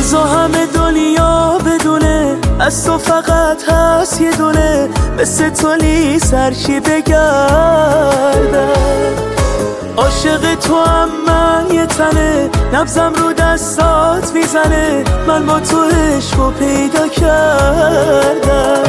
بزا همه دنیا بدونه از تو فقط هست یه دونه، مثل تو نیست هرچی بگردم. عاشق تو هم من یه تنه، نبضم رو دستات میزنه، من با تو عشقو پیدا کردم.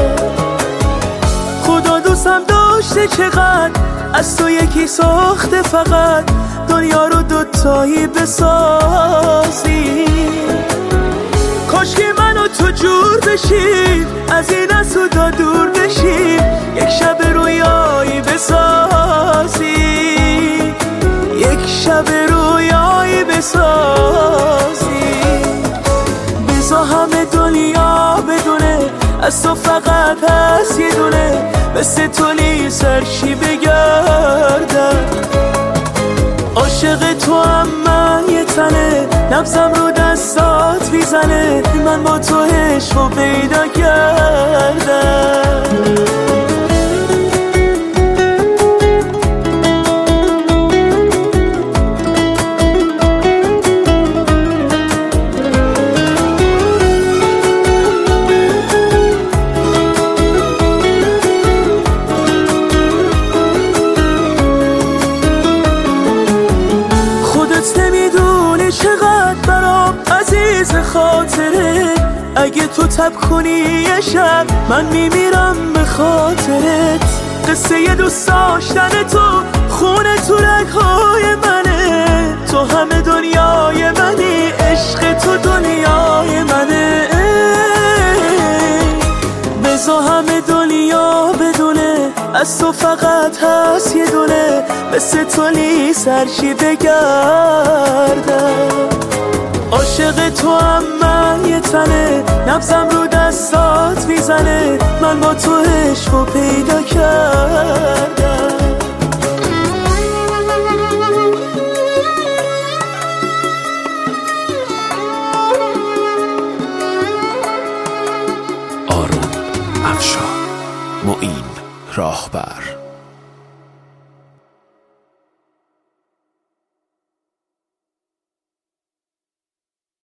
خدا دوستم داشته چقدر، از تو یکی ساخته فقط، دنیا رو دوتایی بسازی. کاش که من و تو جور بشیم، از این از تو دور بشیم، یک شب رویایی بسازی، یک شب رویایی بسازی. بزا همه دنیا بدونه از تو فقط هست یه دونه، مثل تو نیست هرچی بگردم. عاشق تو هم من یه تنه، نبضم رو دستات میزنه، من با تو عشقو پیدا کردم. نمیدونی چقدر برام عزیز خاطره، اگه تو تب کنی یه شب من میمیرم به خاطرت. قصه یه دوست داشتن تو خونه تو رگ‌های منه، تو همه دنیای منی، عشق تو دنیای منه. بزا همه دنیا بدونه از تو فقط هست یه دونه، مثل تو نیست هرچی بگردم. عاشق تو هم من یه تنه، نبضم رو دستات میزنه، من با تو عشقو پیدا کردم. آروم افشار، معین راهبر.